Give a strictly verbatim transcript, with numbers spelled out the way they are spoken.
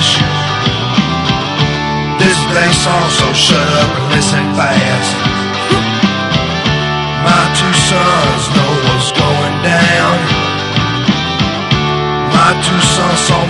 crash. This bass song, so shut up and listen fast. My two sons know what's going down. My two sons saw